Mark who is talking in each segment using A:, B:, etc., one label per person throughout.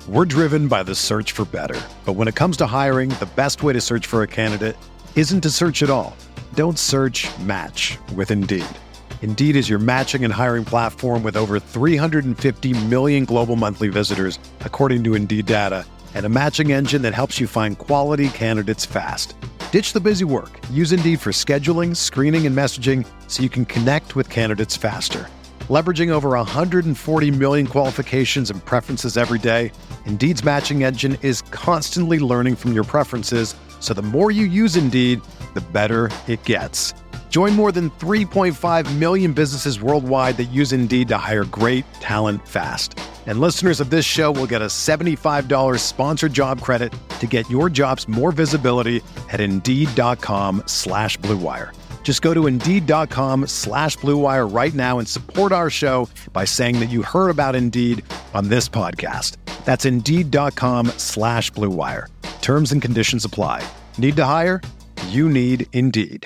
A: We're driven by the search for better. But when it comes to hiring, the best way to search for a candidate isn't to search at all. Don't search, match with Indeed. Indeed is your matching and hiring platform with over 350 million global monthly visitors, according to Indeed data, and a matching engine that helps you find quality candidates fast. Ditch the busy work. Use Indeed for scheduling, screening, and messaging so you can connect with candidates faster. Leveraging over 140 million qualifications and preferences every day, Indeed's matching engine is constantly learning from your preferences, so the more you use Indeed, the better it gets. Join more than 3.5 million businesses worldwide that use Indeed to hire great talent fast. And listeners of this show will get a $75 sponsored job credit to get your jobs more visibility at Indeed.com/Blue Wire. Just go to Indeed.com/Blue Wire right now and support our show by saying that you heard about Indeed on this podcast. That's Indeed.com/Blue Wire. Terms and conditions apply. Need to hire? You need Indeed.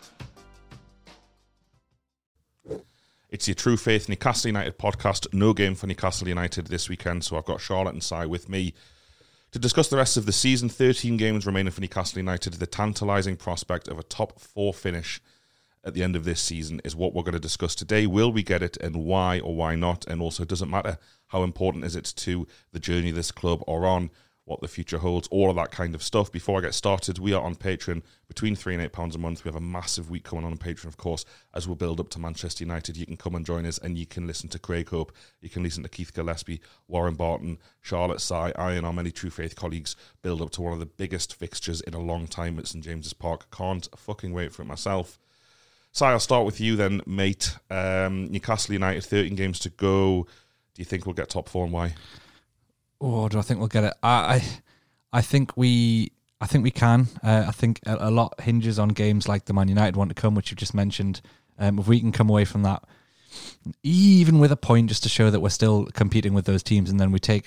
B: It's your True Faith Newcastle United podcast. No game for Newcastle United this weekend, so I've got Charlotte and Si with me to discuss the rest of the season. 13 games remaining for Newcastle United. The tantalising prospect of a top 4 finish at the end of this season is what we're going to discuss today. Will we get it, and why or why not? And also, does it matter how important is it to the journey this club are on, what the future holds, all of that kind of stuff. Before I get started, we are on Patreon between £3 and £8 a month. We have a massive week coming on Patreon, of course, as we build up to Manchester United. You can come and join us, and you can listen to Craig Hope, you can listen to Keith Gillespie, Warren Barton, Charlotte, Si, I, and our many True Faith colleagues build up to one of the biggest fixtures in a long time at St James's Park. Can't fucking wait for it myself. Si, I'll start with you then, mate. Newcastle United, 13 games to go. Do you think we'll get top 4, and why?
C: Oh, do I think we'll get it? I think we can. I think a lot hinges on games like the Man United one to come, which you just mentioned. If we can come away from that, even with a point, just to show that we're still competing with those teams, and then we take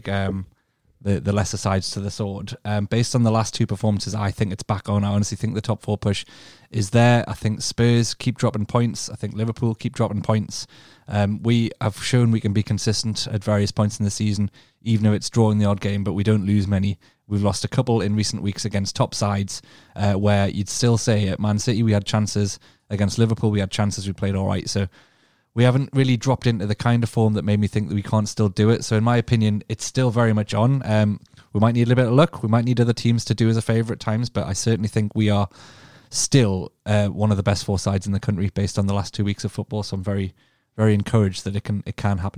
C: the lesser sides to the sword. Based on the last 2 performances, I think it's back on. I honestly think the top 4 push is there. I think Spurs keep dropping points. I think Liverpool keep dropping points. We have shown we can be consistent at various points in the season, even if it's drawing the odd game, but we don't lose many. We've lost a couple in recent weeks against top sides, where you'd still say at Man City we had chances. Against Liverpool we had chances, we played all right. So we haven't really dropped into the kind of form that made me think that we can't still do it. So in my opinion, it's still very much on. We might need a little bit of luck. We might need other teams to do us a favour at times, but I certainly think we are still one of the best 4 sides in the country based on the last 2 weeks of football. So I'm very, very encouraged that it can happen.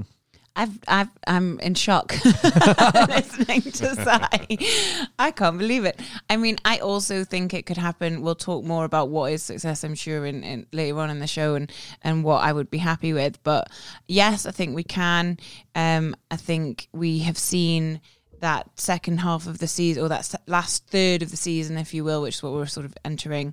D: I'm in shock listening to Si. I can't believe it. I mean, I also think it could happen. We'll talk more about what is success, I'm sure, in later on in the show, and what I would be happy with. But yes, I think we can. I think we have seen that second half of the season, or that last third of the season, if you will, which is what we're sort of entering.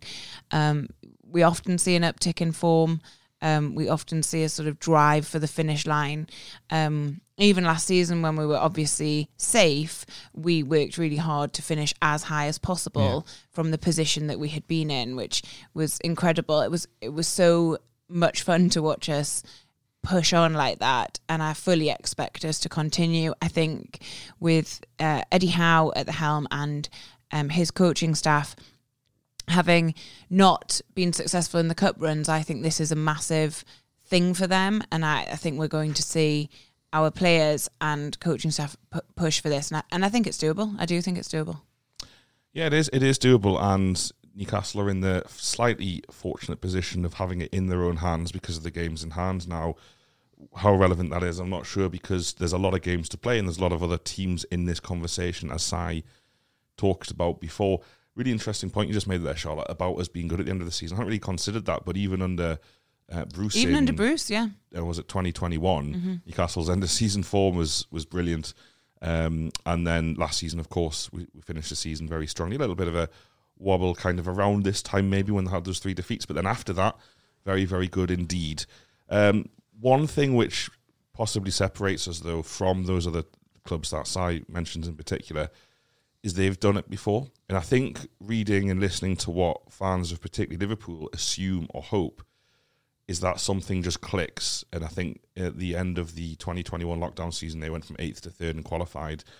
D: We often see an uptick in form. We often see a sort of drive for the finish line. Even last season, when we were obviously safe, we worked really hard to finish as high as possible from the position that we had been in, which was incredible. It was so much fun to watch us push on like that, and I fully expect us to continue. I think with Eddie Howe at the helm and his coaching staff, having not been successful in the cup runs, I think this is a massive thing for them, and I think we're going to see our players and coaching staff push for this, and I think it's doable. I do think it's doable.
B: Yeah, it is. It is doable, and Newcastle are in the slightly fortunate position of having it in their own hands because of the games in hand. Now, how relevant that is, I'm not sure, because there's a lot of games to play, and there's a lot of other teams in this conversation, as Si talked about before. Really interesting point you just made there, Charlotte, about us being good at the end of the season. I hadn't really considered that, but even under Bruce,
D: under Bruce, yeah,
B: was it 2021? Newcastle's end of season form was brilliant, and then last season, of course, we finished the season very strongly. A little bit of a wobble, kind of around this time, maybe when they had those 3 defeats, but then after that, very, very good indeed. One thing which possibly separates us, though, from those other clubs that Si mentions in particular, is they've done it before. And I think reading and listening to what fans of particularly Liverpool assume or hope is that something just clicks. And I think at the end of the 2021 lockdown season, they went from 8th to 3rd and qualified.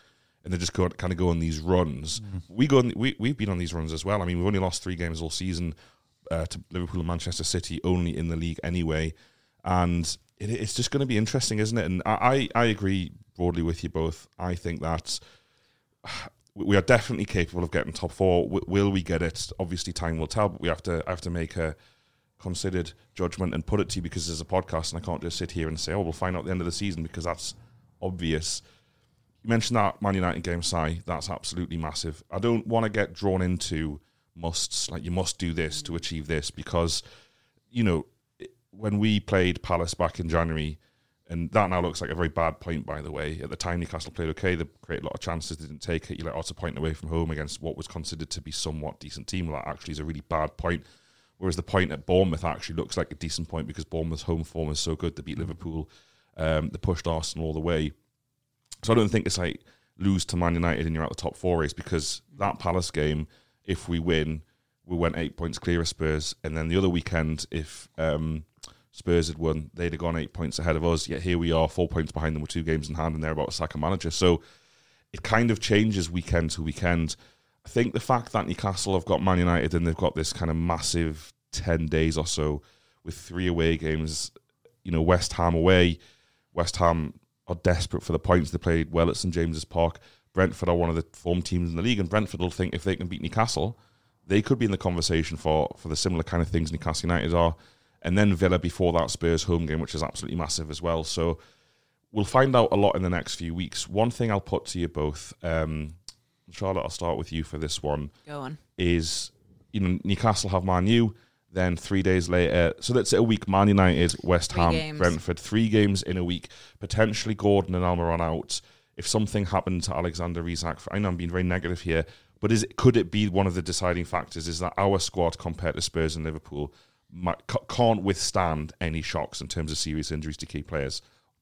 B: and they just kind of go on these runs. We've been on these runs as well. I mean, we've only lost 3 games all season to Liverpool and Manchester City, only in the league anyway. And it's just going to be interesting, isn't it? And I agree broadly with you both. I think that we are definitely capable of getting top 4. Will we get it? Obviously, time will tell, but we have to make a considered judgment and put it to you, because there's a podcast and I can't just sit here and say, we'll find out at the end of the season, because that's obvious. You mentioned that Man United game, Si. That's absolutely massive. I don't want to get drawn into musts, like you must do this to achieve this, because, when we played Palace back in January, and that now looks like a very bad point, by the way. At the time, Newcastle played okay. They created a lot of chances. They didn't take it. You let a point away from home against what was considered to be somewhat decent team. Well, that actually is a really bad point. Whereas the point at Bournemouth actually looks like a decent point, because Bournemouth's home form is so good. They beat Liverpool. They pushed Arsenal all the way. So I don't think it's like lose to Man United and you're out the top 4 race, because that Palace game, if we win, we went 8 points clear of Spurs. And then the other weekend, if Spurs had won, they'd have gone 8 points ahead of us. Yet here we are, 4 points behind them with 2 games in hand, and they're about to sack a manager. So it kind of changes weekend to weekend. I think the fact that Newcastle have got Man United and they've got this kind of massive 10 days or so with 3 away games, West Ham away. West Ham are desperate for the points. They played well at St James's Park. Brentford are one of the form teams in the league, and Brentford will think if they can beat Newcastle, they could be in the conversation for the similar kind of things Newcastle United are. And then Villa before that Spurs home game, which is absolutely massive as well. So we'll find out a lot in the next few weeks. One thing I'll put to you both, Charlotte, I'll start with you for this one.
D: Go on.
B: Is, Newcastle have Man U, then 3 days later, so that's a week, Man United, West Ham, Brentford, 3 games in a week, potentially Gordon and Almiron out. If something happened to Alexander Isak, I know I'm being very negative here, but could it be one of the deciding factors is that our squad compared to Spurs and Liverpool can't withstand any shocks in terms of serious injuries to key players?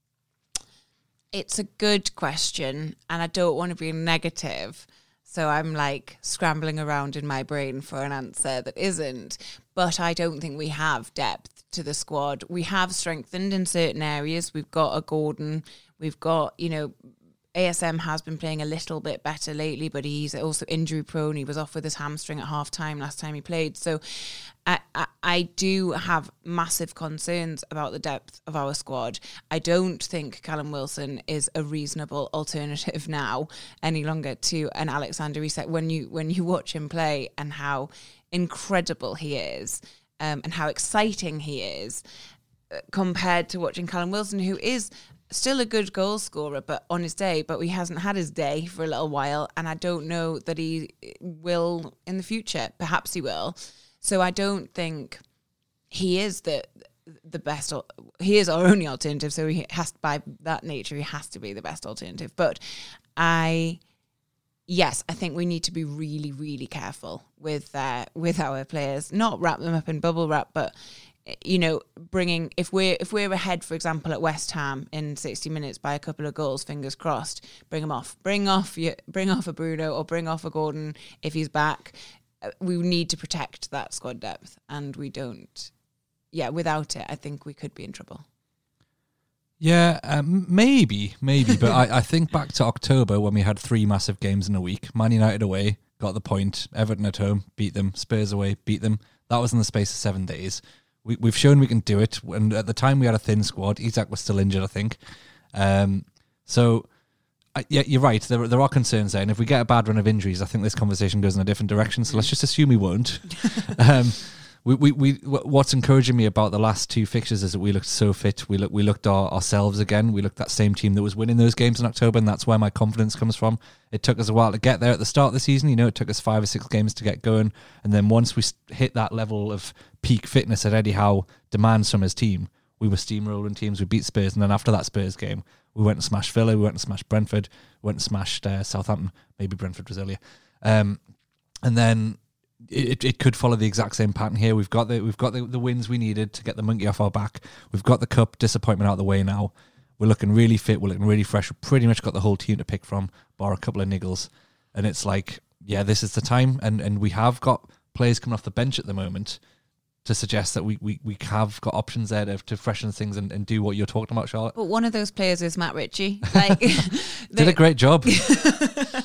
D: It's a good question, and I don't want to be negative, so I'm like scrambling around in my brain for an answer that isn't. But I don't think we have depth to the squad. We have strengthened in certain areas. We've got a Gordon. We've got, ASM has been playing a little bit better lately, but he's also injury prone. He was off with his hamstring at half time last time he played. So I do have massive concerns about the depth of our squad. I don't think Callum Wilson is a reasonable alternative now any longer to an Alexander Isak. When you watch him play and how incredible he is, and how exciting he is, compared to watching Callum Wilson, who is still a good goal scorer, but on his day, but he hasn't had his day for a little while, and I don't know that he will in the future. Perhaps he will. So I don't think he is the best. He is our only alternative, so he has, by that nature, he has to be the best alternative. But I think we need to be really, really careful with our players. Not wrap them up in bubble wrap, but bringing, if we're ahead, for example, at West Ham in 60 minutes by a couple of goals, fingers crossed, bring him off. Bring off a Bruno or bring off a Gordon if he's back. We need to protect that squad depth, and we don't. Yeah, without it, I think we could be in trouble.
C: Yeah, maybe, but I think back to October when we had 3 massive games in a week. Man United away, got the point. Everton at home, beat them. Spurs away, beat them. That was in the space of 7 days. We've shown we can do it. And at the time we had a thin squad. Isak was still injured, I think. You're right. There are concerns there. And if we get a bad run of injuries, I think this conversation goes in a different direction. So let's just assume we won't. What's encouraging me about the last 2 fixtures is that we looked so fit. We looked ourselves again. We looked that same team that was winning those games in October, and that's where my confidence comes from. It took us a while to get there at the start of the season. It took us 5 or 6 games to get going, and then once we hit that level of peak fitness that Eddie Howe demands from his team, we were steamrolling teams. We beat Spurs, and then after that Spurs game, we went and smashed Villa. We went and smashed Brentford. We went and smashed Southampton. Maybe Brentford was earlier, and then. It could follow the exact same pattern here. We've got the wins we needed to get the monkey off our back. We've got the cup disappointment out of the way now. We're looking really fit. We're looking really fresh. We've pretty much got the whole team to pick from, bar a couple of niggles. And it's like, yeah, this is the time. And we have got players coming off the bench at the moment to suggest that we have got options there to freshen things and do what you're talking about, Charlotte.
D: But one of those players is Matt Ritchie.
C: Did a great job.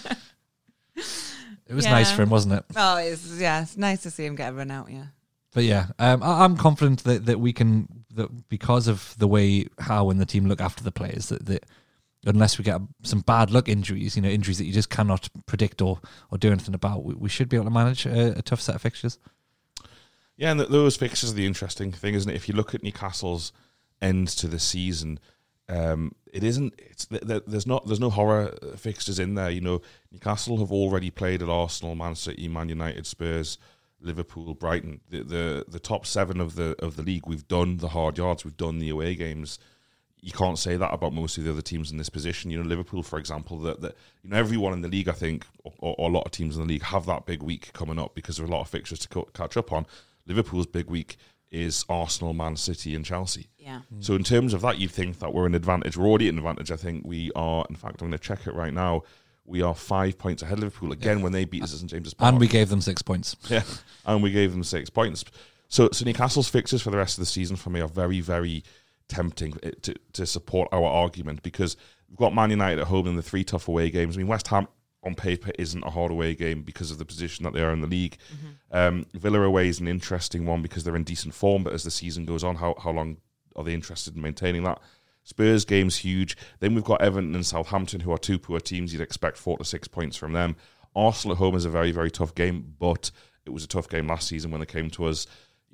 C: was nice for him, wasn't it?
D: Oh, it's nice to see him get a run out, yeah.
C: But yeah, I'm confident that we can, that because of the way Howe and the team look after the players, that unless we get some bad luck injuries, injuries that you just cannot predict or do anything about, we should be able to manage a tough set of fixtures.
B: Yeah, and those fixtures are the interesting thing, isn't it? If you look at Newcastle's end to the season, there's no horror fixtures in there. Newcastle have already played at Arsenal, Man City, Man United, Spurs, Liverpool, Brighton. The top 7 of the league. We've done the hard yards, we've done the away games. You can't say that about most of the other teams in this position. Liverpool, for example, that everyone in the league, I think, or a lot of teams in the league have that big week coming up because there are a lot of fixtures to catch up on. Liverpool's big week is Arsenal, Man City, and Chelsea.
D: Yeah.
B: So in terms of that, you'd think that we're an advantage. We're already at an advantage. I think we are. In fact, I'm going to check it right now. We are 5 points ahead of Liverpool again when they beat us at St James's Park.
C: And we gave them 6 points.
B: Yeah, and we gave them 6 points. So Newcastle's fixtures for the rest of the season for me are very, very tempting to support our argument, because we've got Man United at home in the 3 tough away games. I mean, West Ham on paper isn't a hard away game because of the position that they are in the league. Villa away is an interesting one because they're in decent form, but as the season goes on, how long are they interested in maintaining that? Spurs game's huge. Then we've got Everton and Southampton, who are 2 poor teams. You'd expect 4 to 6 points from them. Arsenal at home is a very, very tough game, but it was a tough game last season when they came to us.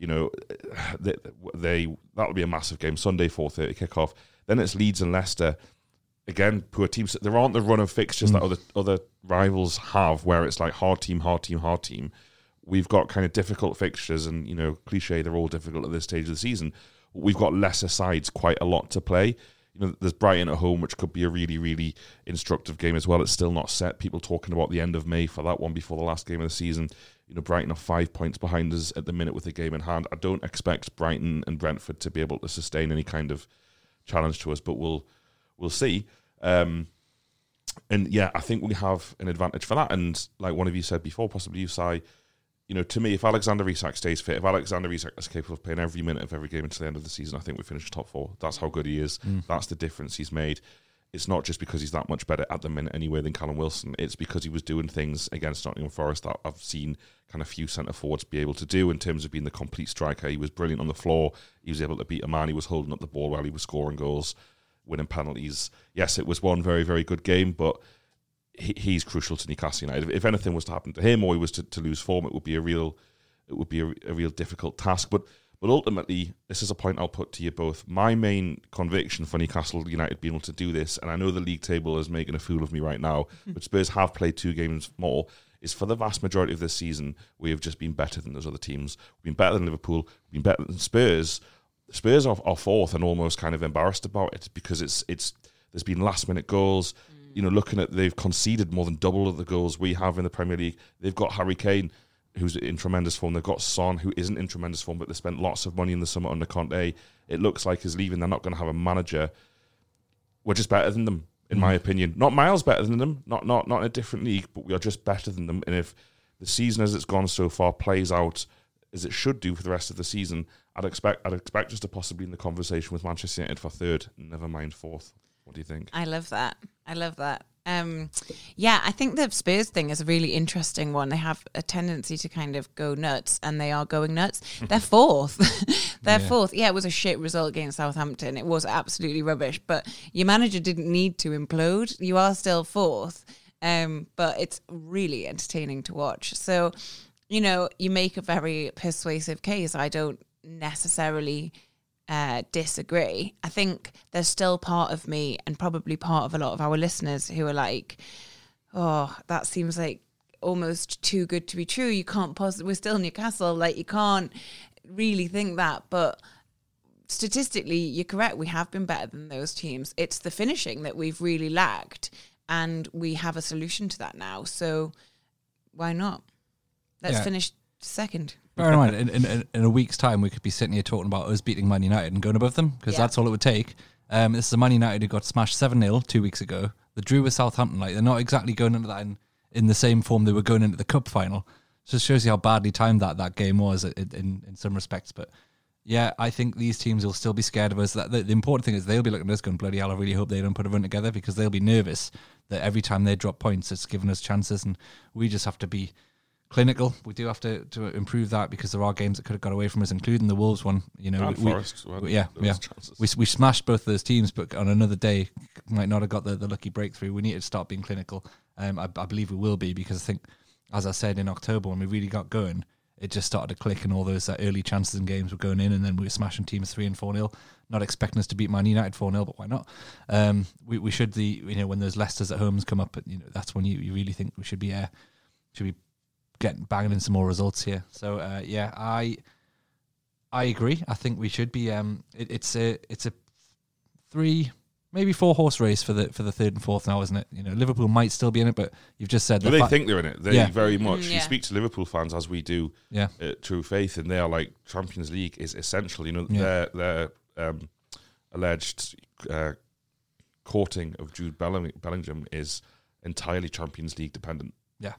B: That'll be a massive game. Sunday, 4:30 kickoff. Then it's Leeds and Leicester. Again, poor teams. There aren't the run of fixtures that other rivals have, where it's like hard team. We've got kind of difficult fixtures, and cliche, they're all difficult at this stage of the season. We've got lesser sides, quite a lot to play. There's Brighton at home, which could be a really, really instructive game as well. It's still not set. People talking about the end of May for that one before the last game of the season. Brighton are 5 points behind us at the minute with the game in hand. I don't expect Brighton and Brentford to be able to sustain any kind of challenge to us, but we'll see. And yeah, I think we have an advantage for that. And like one of you said before, possibly you, Si, to me, if Alexander Isak stays fit, if Alexander Isak is capable of playing every minute of every game until the end of the season, I think we finish top 4. That's how good he is. That's the difference he's made. It's not just because he's that much better at the minute anyway than Callum Wilson. It's because he was doing things against Nottingham Forest that I've seen kind of few centre-forwards be able to do in terms of being the complete striker. He was brilliant on the floor. He was able to beat a man. He was holding up the ball while he was scoring goals, winning penalties. Yes, it was one very, very good game, but he's crucial to Newcastle United. If anything was to happen to him or he was to lose form, it would be a real difficult task. But ultimately, this is a point I'll put to you both. My main conviction for Newcastle United being able to do this, and I know the league table is making a fool of me right now, but Spurs have played 2 games more, is for the vast majority of this season, we have just been better than those other teams. We've been better than Liverpool, we've been better than Spurs. Spurs are fourth and almost kind of embarrassed about it because there's been last minute goals. Looking at, they've conceded more than double of the goals we have in the Premier League. They've got Harry Kane, who's in tremendous form. They've got Son, who isn't in tremendous form, but they spent lots of money in the summer under Conte. It looks like he's leaving. They're not going to have a manager. We're just better than them, in my opinion. Not miles better than them, not in a different league, but we are just better than them. And if the season as it's gone so far plays out as it should do for the rest of the season, I'd expect us to possibly be in the conversation with Manchester United for 3rd, never mind 4th. What do you think?
D: I love that. Yeah, I think the Spurs thing is a really interesting one. They have a tendency to kind of go nuts, and they are going nuts. They're 4th. They're 4th. Yeah, it was a shit result against Southampton. It was absolutely rubbish, but your manager didn't need to implode. You are still 4th, but it's really entertaining to watch. So, you make a very persuasive case. I don't necessarily disagree. I think there's still part of me, and probably part of a lot of our listeners, who are like, oh, that seems like almost too good to be true. You can't we're still Newcastle, like you can't really think that. But statistically, you're correct. We have been better than those teams. It's the finishing that we've really lacked, and we have a solution to that now. So why not? Let's finish 2nd.
C: Bear in mind, in a week's time, we could be sitting here talking about us beating Man United and going above them, because that's all it would take. This is a Man United who got smashed 7-0 2 weeks ago. They drew with Southampton. Like, they're not exactly going into that in the same form they were going into the cup final. So it shows you how badly timed that game was in some respects. But yeah, I think these teams will still be scared of us. The important thing is they'll be looking at us going, bloody hell, I really hope they don't put a run together, because they'll be nervous that every time they drop points, it's given us chances, and we just have to be clinical. We do have to improve that, because there are games that could have got away from us, including the Wolves one.
B: Forest.
C: We smashed both of those teams, but on another day might not have got the lucky breakthrough. We need to start being clinical. I believe we will be, because I think, as I said, in October when we really got going, it just started to click, and all those early chances in games were going in, and then we were smashing teams 3 and 4-0. Not expecting us to beat Man United 4-0, but why not? We should when those Leicesters at homes come up, that's when you really think we should be getting banging in some more results here. So I agree. I think we should be. It's a 3, maybe 4 horse race for the 3rd and 4th now, isn't it? Liverpool might still be in it, but you've just said
B: they think they're in it. They very much. You speak to Liverpool fans, as we do, True Faith, and they are like, Champions League is essential. Their alleged courting of Jude Bellingham is entirely Champions League dependent.
C: Yeah.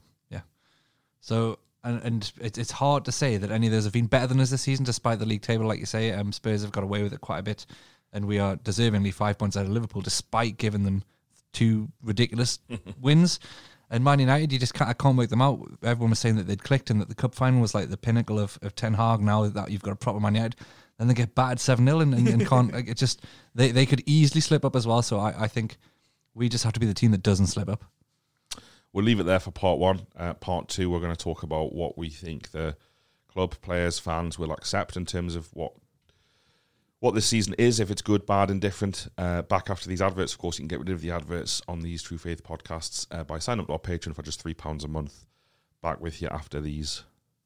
C: So, and it's hard to say that any of those have been better than us this season, despite the league table, like you say. Spurs have got away with it quite a bit, and we are deservingly 5 points out of Liverpool, despite giving them 2 ridiculous wins. And Man United, I can't work them out. Everyone was saying that they'd clicked and that the cup final was like the pinnacle of Ten Hag. Now that you've got a proper Man United, then they get battered 7-0 and can't. It just they could easily slip up as well. So I think we just have to be the team that doesn't slip up.
B: We'll leave it there for part 1. Part 2, we're going to talk about what we think the club, players, fans will accept in terms of what this season is, if it's good, bad, and different. Back after these adverts. Of course, you can get rid of the adverts on these True Faith podcasts by signing up to our Patreon for just £3 a month. Back with you after these.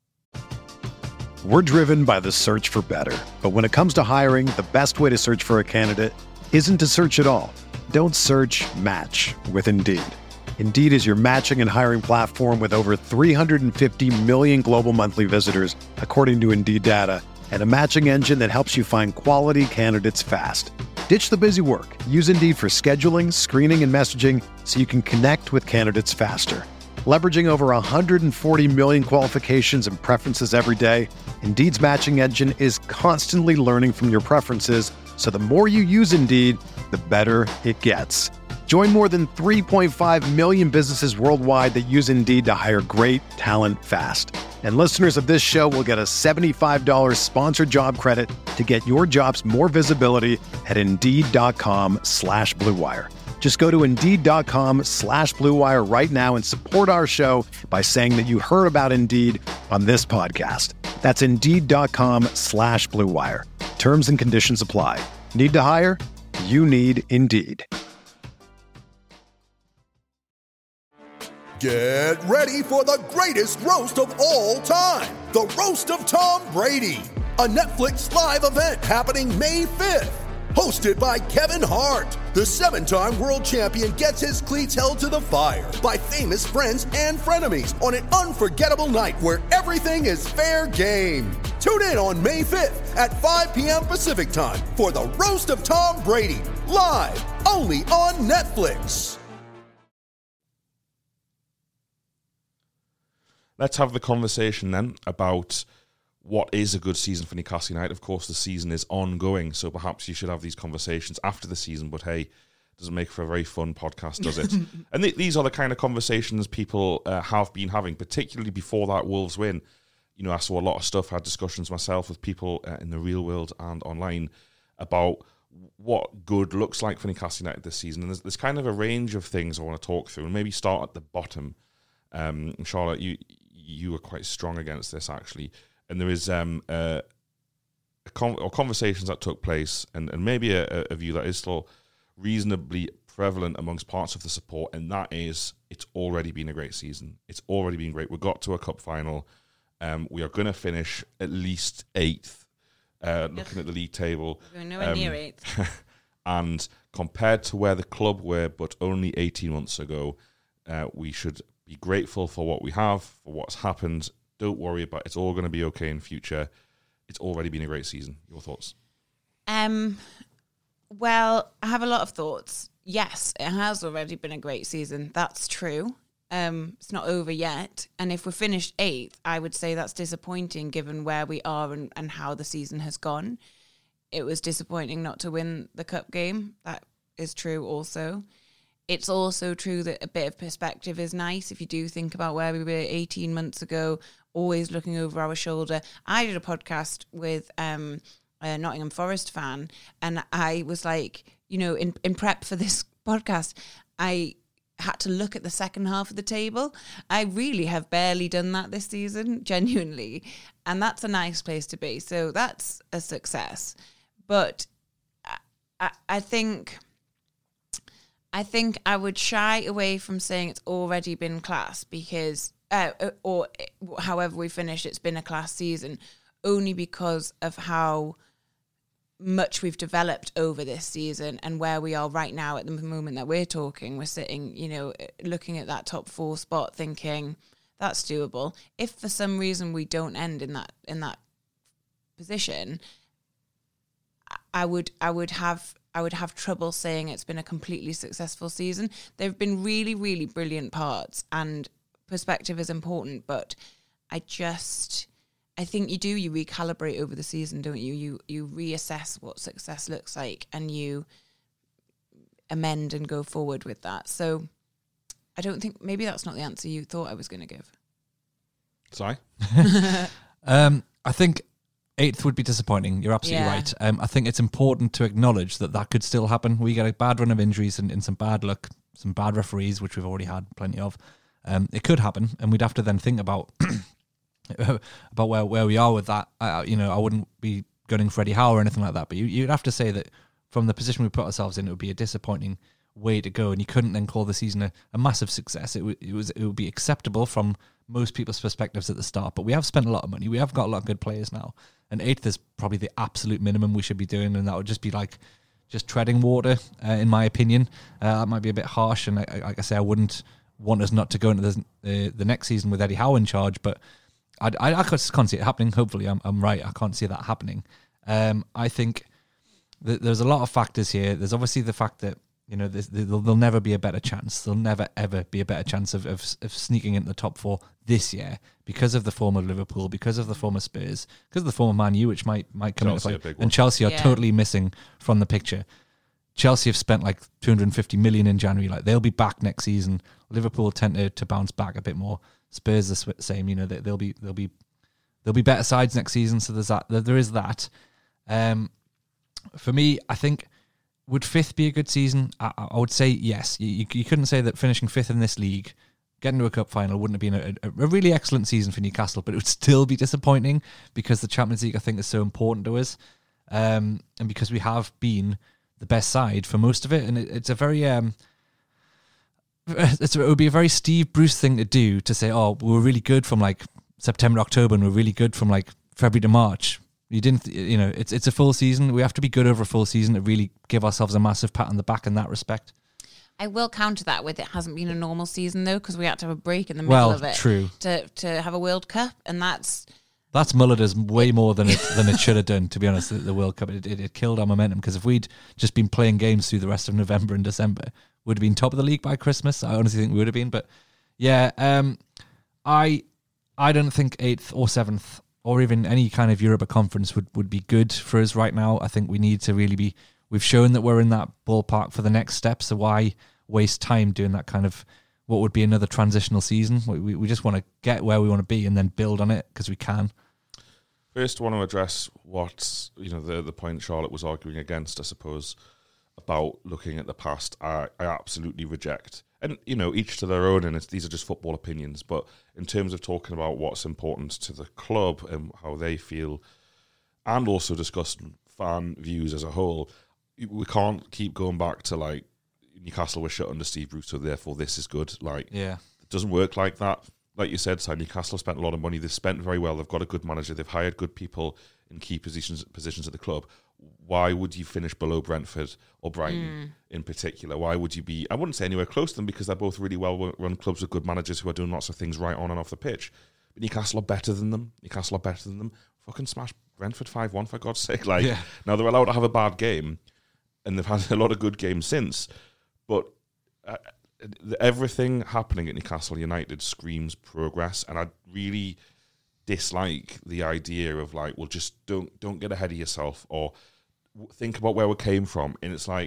A: We're driven by the search for better. But when it comes to hiring, the best way to search for a candidate isn't to search at all. Don't search, match with Indeed. Indeed is your matching and hiring platform with over 350 million global monthly visitors, according to Indeed data, and a matching engine that helps you find quality candidates fast. Ditch the busy work. Use Indeed for scheduling, screening, and messaging so you can connect with candidates faster. Leveraging over 140 million qualifications and preferences every day, Indeed's matching engine is constantly learning from your preferences, so the more you use Indeed, the better it gets. Join more than 3.5 million businesses worldwide that use Indeed to hire great talent fast. And listeners of this show will get a $75 sponsored job credit to get your jobs more visibility at Indeed.com/Blue Wire. Just go to Indeed.com/Blue Wire right now and support our show by saying that you heard about Indeed on this podcast. That's Indeed.com/Blue Wire. Terms and conditions apply. Need to hire? You need Indeed.
E: Get ready for the greatest roast of all time, the Roast of Tom Brady, a Netflix live event happening May 5th. Hosted by Kevin Hart, the 7-time world champion gets his cleats held to the fire by famous friends and frenemies on an unforgettable night where everything is fair game. Tune in on May 5th at 5 p.m. Pacific time for the Roast of Tom Brady, live only on Netflix.
B: Let's have the conversation then about what is a good season for Newcastle United. Of course, the season is ongoing, so perhaps you should have these conversations after the season, but hey, doesn't make for a very fun podcast, does it? And these are the kind of conversations people have been having, particularly before that Wolves win. I saw a lot of stuff, had discussions myself with people in the real world and online about what good looks like for Newcastle United this season. And there's kind of a range of things I want to talk through, and maybe start at the bottom. Charlotte, you were quite strong against this, actually. And there is conversations that took place, and maybe a view that is still reasonably prevalent amongst parts of the support, and that is, it's already been a great season. It's already been great. We got to a cup final. We are going to finish at least 8th, looking at the league table.
D: We're nowhere near 8th.
B: And compared to where the club were, but only 18 months ago, we should be grateful for what we have, for what's happened. Don't worry about it. It's all going to be okay in future. It's already been a great season. Your thoughts?
D: Well, I have a lot of thoughts. Yes, it has already been a great season. That's true. It's not over yet. And if we're finished 8th, I would say that's disappointing given where we are and how the season has gone. It was disappointing not to win the cup game. That is true also. it's also true that a bit of perspective is nice. If you do think about where we were 18 months ago, always looking over our shoulder. I did a podcast with a Nottingham Forest fan, and I was like, you know, in prep for this podcast, I had to look at the second half of the table. I really have barely done that this season, genuinely. And that's a nice place to be. So that's a success. But I think I would shy away from saying it's already been class because, or however we finished, it's been a class season, only because of how much we've developed over this season and where we are right now at the moment that we're talking. We're sitting, you know, looking at that top 4 spot thinking that's doable. If for some reason we don't end in that position, I would have trouble saying it's been a completely successful season. There have been really, really brilliant parts, and perspective is important, but I think you recalibrate over the season, don't you? You reassess what success looks like and you amend and go forward with that. So I don't think, maybe that's not the answer you thought I was going to give.
B: Sorry?
C: I think 8th would be disappointing. You're absolutely right. I think it's important to acknowledge that could still happen. We get a bad run of injuries and some bad luck, some bad referees, which we've already had plenty of. It could happen, and we'd have to then think about where we are with that. I wouldn't be gunning for Eddie Howe or anything like that, but you'd have to say that from the position we put ourselves in, it would be a disappointing way to go, and you couldn't then call the season a massive success. It would be acceptable from most people's perspectives at the start, but we have spent a lot of money. We have got a lot of good players now, and 8th is probably the absolute minimum we should be doing, and that would just be like just treading water, in my opinion. That might be a bit harsh, and like I say, I wouldn't want us not to go into the next season with Eddie Howe in charge, but I can't see it happening. Hopefully I'm right. I can't see that happening. I think that there's a lot of factors here. There's obviously the fact that, you know, there'll never be a better chance. There'll never, ever be a better chance of sneaking into the top 4 this year because of the form of Liverpool, because of the form of Spurs, because of the form of Man U, which might come into play. And Chelsea are totally missing from the picture. Chelsea have spent like 250 million in January. Like, they'll be back next season. Liverpool tend to bounce back a bit more. Spurs are the same. You know, they'll be better sides next season. So there's that. There is that. For me, I think, would 5th be a good season? I would say yes. You couldn't say that finishing 5th in this league, getting to a cup final, wouldn't have been a really excellent season for Newcastle, but it would still be disappointing because the Champions League, I think, is so important to us, and because we have been the best side for most of it, and it's a very it would be a very Steve Bruce thing to do, to say, oh, we were really good from like September, October, and we're really good from like February to March. You didn't, you know, it's a full season. We have to be good over a full season to really give ourselves a massive pat on the back in that respect.
D: I will counter that with, it hasn't been a normal season though, because we had to have a break in the middle of it.
C: True.
D: To have a World Cup, and that's
C: mullered us way more than it should have done, to be honest. The World Cup, it killed our momentum, because if we'd just been playing games through the rest of November and December, would have been top of the league by Christmas. I honestly think we would have been. But yeah, I don't think 8th or 7th or even any kind of Europa conference would be good for us right now. I think we need to really be, we've shown that we're in that ballpark for the next step, so why waste time doing that kind of what would be another transitional season? We just want to get where we want to be and then build on it, because we can.
B: First, I want to address what's, you know, the point Charlotte was arguing against, I suppose, about looking at the past. I absolutely reject. And, you know, each to their own, and these are just football opinions. But in terms of talking about what's important to the club and how they feel, and also discussing fan views as a whole, we can't keep going back to, like, Newcastle was shut under Steve Bruce, so therefore this is good. Like,
C: yeah,
B: it doesn't work like that. Like you said, Newcastle spent a lot of money. They've spent very well. They've got a good manager. They've hired good people in key positions at the club. Why would you finish below Brentford or Brighton in particular? Why would you be, I wouldn't say anywhere close to them, because they're both really well-run clubs with good managers who are doing lots of things right on and off the pitch. But Newcastle are better than them. Fucking smash Brentford 5-1, for God's sake. Like, yeah. Now they're allowed to have a bad game, and they've had a lot of good games since. But everything happening at Newcastle United screams progress, and I really dislike the idea of, like, well, just don't get ahead of yourself, or think about where we came from. And it's like,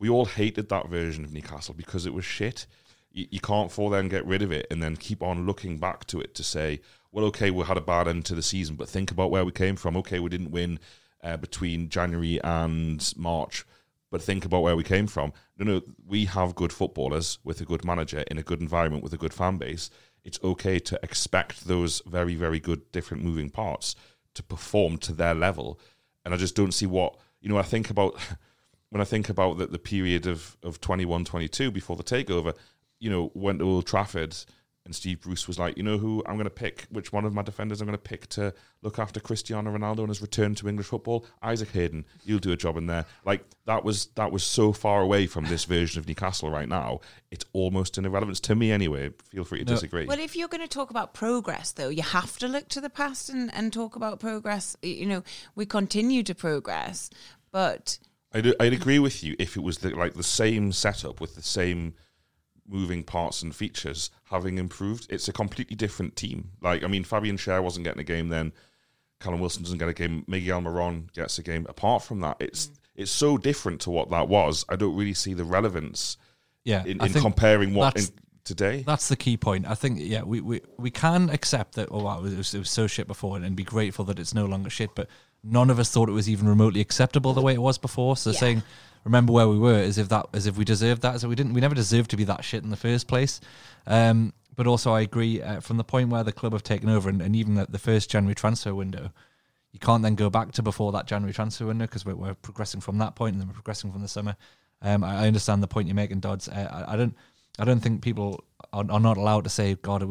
B: we all hated that version of Newcastle because it was shit. You can't for then get rid of it and then keep on looking back to it to say, well, okay, we had a bad end to the season, but think about where we came from. Okay, we didn't win between January and March, but think about where we came from. No, we have good footballers with a good manager in a good environment with a good fan base. It's okay to expect those very, very good different moving parts to perform to their level. And I just don't see what, when I think about the period of 21-22 before the takeover, went to Old Trafford and Steve Bruce was like, who I'm going to pick, which one of my defenders I'm going to pick to look after Cristiano Ronaldo and his return to English football? Isaac Hayden, you'll do a job in there. Like, that was so far away from this version of Newcastle right now. It's almost an irrelevance to me anyway. Feel free to disagree.
D: Well, if you're going to talk about progress, though, you have to look to the past and talk about progress. We continue to progress, but...
B: I'd agree with you if it was the same setup with the same moving parts and features having improved. It's a completely different team. Fabian Schär wasn't getting a game then. Callum Wilson doesn't get a game. Miguel Almiron gets a game. Apart from that, it's so different to what that was. I don't really see the relevance in comparing today.
C: That's the key point. I think, we can accept that, it was so shit before and be grateful that it's no longer shit, but none of us thought it was even remotely acceptable the way it was before. So saying, remember where we were, as if we deserved that, as if we didn't. We never deserved to be that shit in the first place. But also, I agree from the point where the club have taken over, and even the first January transfer window, you can't then go back to before that January transfer window because we're progressing from that point, and then we're progressing from the summer. I understand the point you're making, Dodds. I don't think people are not allowed to say, God,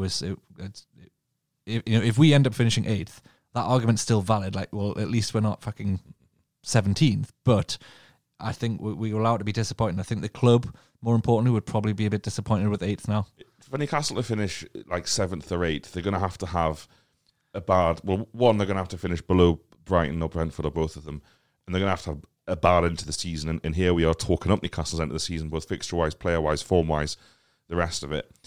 C: if we end up finishing 8th, that argument's still valid. Like, well, at least we're not fucking 17th, but I think we were allowed to be disappointed. I think the club, more importantly, would probably be a bit disappointed with 8th now.
B: For Newcastle to finish 7th or 8th, they're going to have a bad... Well, one, they're going to have to finish below Brighton or Brentford or both of them, and they're going to have a bad end to the season, and here we are talking up Newcastle's end of the season, both fixture-wise, player-wise, form-wise, the rest of it.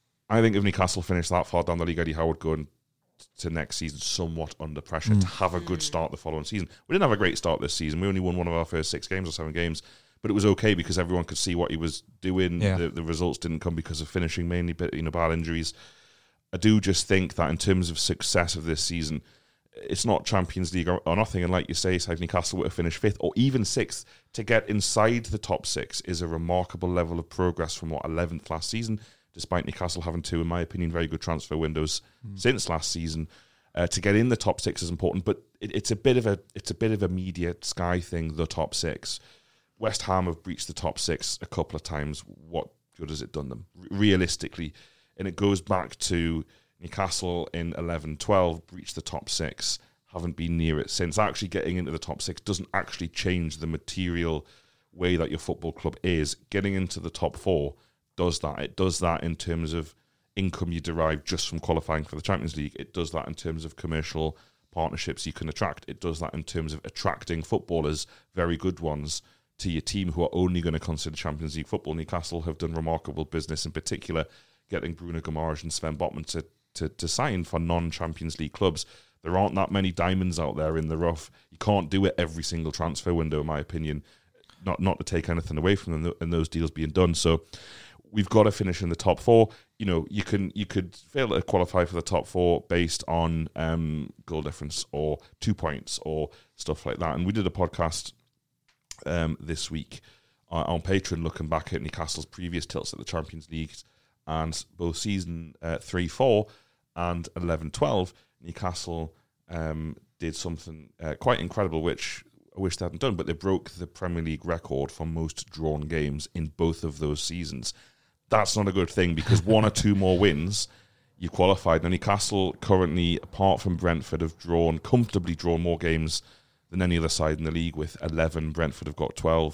B: I think if Newcastle finish that far down the league, Eddie Howe would go to next season somewhat under pressure to have a good start the following season. We didn't have a great start this season. We only won one of our first 6 games or 7 games, but it was okay because everyone could see what he was doing. Yeah. The results didn't come because of finishing mainly, but bad injuries. I do just think that in terms of success of this season, it's not Champions League or nothing. And like you say, if Newcastle were to finish 5th or even 6th, to get inside the top 6 is a remarkable level of progress from 11th last season, despite Newcastle having 2, in my opinion, very good transfer windows since last season. To get in the top 6 is important, but it's a bit of a media sky thing, the top 6. West Ham have breached the top 6 a couple of times. What good has it done them, realistically? And it goes back to Newcastle in 11-12, breached the top 6, haven't been near it since. Actually getting into the top 6 doesn't actually change the material way that your football club is. Getting into the top 4 does that. It does that in terms of income you derive just from qualifying for the Champions League. It does that in terms of commercial partnerships you can attract. It does that in terms of attracting footballers, very good ones, to your team who are only going to consider Champions League football. Newcastle have done remarkable business, in particular getting Bruno Guimaraes and Sven Botman to sign for non-Champions League clubs. There aren't that many diamonds out there in the rough. You can't do it every single transfer window, in my opinion, not to take anything away from them and those deals being done. So we've got to finish in the top 4. You could fail to qualify for the top 4 based on goal difference or 2 points or stuff like that. And we did a podcast this week on Patreon looking back at Newcastle's previous tilts at the Champions League, and both season 3-4 and 11-12, Newcastle did something quite incredible, which I wish they hadn't done, but they broke the Premier League record for most drawn games in both of those seasons. That's not a good thing because 1 or 2 more wins, you qualified. Now, Newcastle currently, apart from Brentford, have comfortably drawn more games than any other side in the league with 11. Brentford have got 12.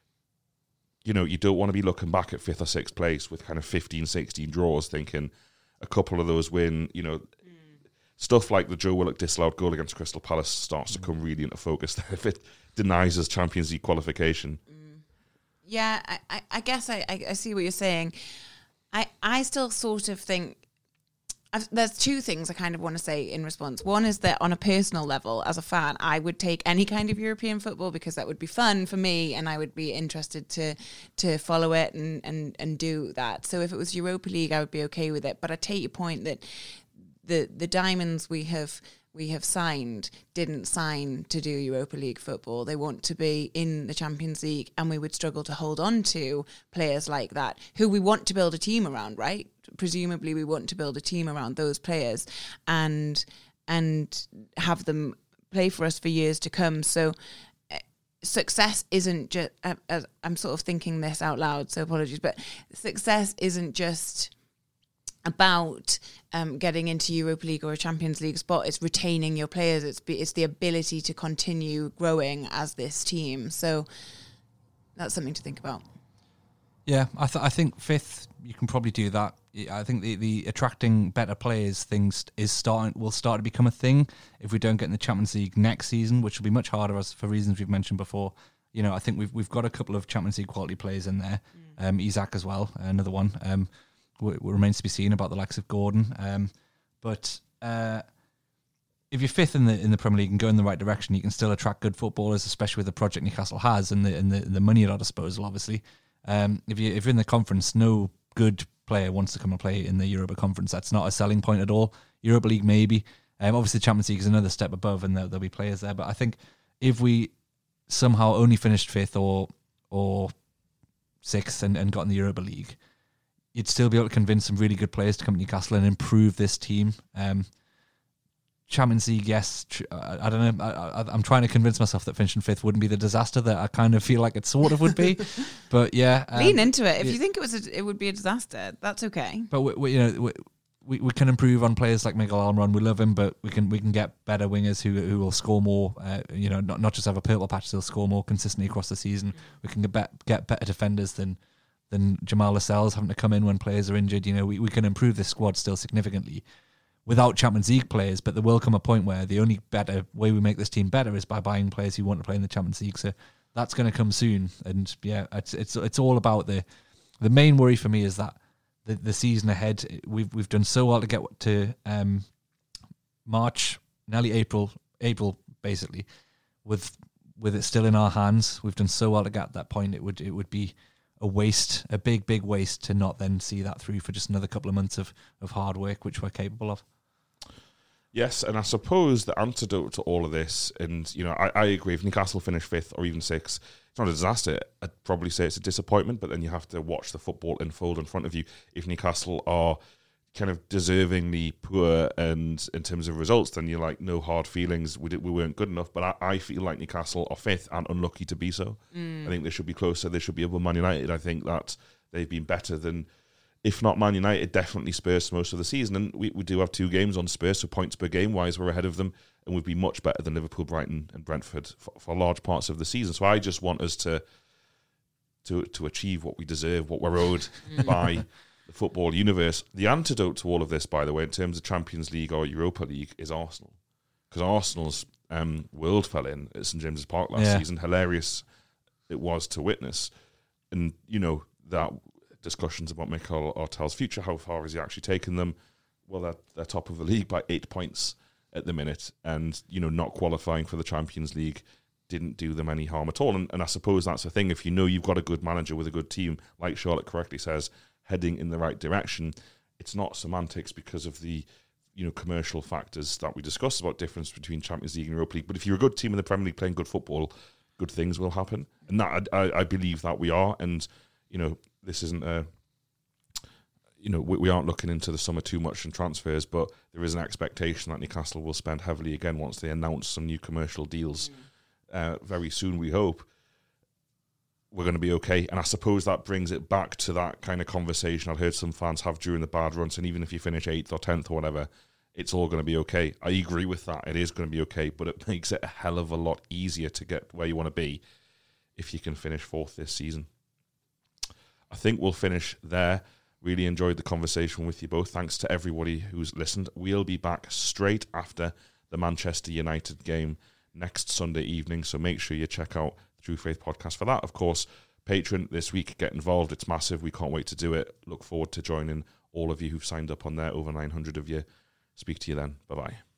B: You don't want to be looking back at 5th or 6th place with kind of 15, 16 draws, thinking a couple of those win, stuff like the Joe Willock disallowed goal against Crystal Palace starts to come really into focus there if it denies us Champions League qualification.
D: Yeah, I guess I see what you're saying. I still sort of think there's two things I kind of want to say in response. One is that on a personal level, as a fan, I would take any kind of European football because that would be fun for me and I would be interested to follow it and do that. So if it was Europa League, I would be okay with it. But I take your point that the diamonds we have signed didn't sign to do Europa League football. They want to be in the Champions League, and we would struggle to hold on to players like that who we want to build a team around, right? Presumably we want to build a team around those players and have them play for us for years to come. So success isn't just, I'm sort of thinking this out loud, so apologies, but success isn't just about getting into Europa League or a Champions League spot. It's retaining your players. It's the ability to continue growing as this team. So that's something to think about.
C: Yeah, I think fifth, you can probably do that. I think the attracting better players things will start to become a thing if we don't get in the Champions League next season, which will be much harder for reasons we've mentioned before. You know, I think we've got a couple of Champions League quality players in there. Isak as well, another one. What remains to be seen about the likes of Gordon. But if you're fifth in the Premier League and go in the right direction, you can still attract good footballers, especially with the project Newcastle has and the money at our disposal, obviously. If you're in the conference, no good player wants to come and play in the Europa Conference. That's not a selling point at all. Europa League, maybe. Obviously, Champions League is another step above, and there'll be players there. But I think if we somehow only finished fifth or sixth and got in the Europa League, you'd still be able to convince some really good players to come to Newcastle and improve this team. Champions League, yes. I don't know. I'm trying to convince myself that finishing fifth wouldn't be the disaster that I kind of feel like it sort of would be. But yeah,
D: lean into it. If you think it would be a disaster, that's okay.
C: But we can improve on players like Miguel Almiron. We love him, but we can get better wingers who will score more. Not just have a purple patch; they'll score more consistently across the season. We can get better defenders than Jamal Lascelles having to come in when players are injured. You know, we can improve this squad still significantly without Champions League players, but there will come a point where the only better way we make this team better is by buying players who want to play in the Champions League. So that's going to come soon. And yeah, it's all about the main worry for me is that the season ahead, we've done so well to get to March, nearly April basically, with it still in our hands. We've done so well to get that point. It would be a waste, a big waste to not then see that through for just another couple of months of hard work, which we're capable of.
B: Yes, and I suppose the antidote to all of this, and I agree, if Newcastle finish fifth or even sixth, it's not a disaster. I'd probably say it's a disappointment, but then you have to watch the football unfold in front of you. If Newcastle are kind of deservingly poor and in terms of results, then you're like, no hard feelings, we weren't good enough. But I feel like Newcastle are fifth and unlucky to be so. I think they should be closer. They should be above Man United. I think that they've been better than, if not Man United, definitely Spurs most of the season. And we do have 2 games on Spurs, so points per game wise we're ahead of them, and we've been much better than Liverpool, Brighton and Brentford for large parts of the season. So I just want us to achieve what we deserve, what we're owed by the football universe. The antidote to all of this, by the way, in terms of Champions League or Europa League, is Arsenal. Because Arsenal's world fell in at St James's Park last season. Hilarious it was to witness. And, that discussions about Mikel Arteta's future, how far has he actually taken them? Well, they're top of the league by 8 points at the minute. And, not qualifying for the Champions League didn't do them any harm at all. And I suppose that's the thing. If you've got a good manager with a good team, like Charlotte correctly says, heading in the right direction, it's not semantics because of the commercial factors that we discussed about difference between Champions League and Europa League. But if you're a good team in the Premier League playing good football, good things will happen. And that I believe that we are. And this isn't we aren't looking into the summer too much in transfers, but there is an expectation that Newcastle will spend heavily again once they announce some new commercial deals very soon, we hope. We're going to be okay. And I suppose that brings it back to that kind of conversation I've heard some fans have during the bad runs, and even if you finish 8th or 10th or whatever, it's all going to be okay. I agree with that. It is going to be okay, but it makes it a hell of a lot easier to get where you want to be if you can finish 4th this season. I think we'll finish there. Really enjoyed the conversation with you both. Thanks to everybody who's listened. We'll be back straight after the Manchester United game next Sunday evening, so make sure you check out the True Faith podcast for that. Of course, Patreon this week, get involved. It's massive. We can't wait to do it. Look forward to joining all of you who've signed up on there, over 900 of you. Speak to you then. Bye-bye.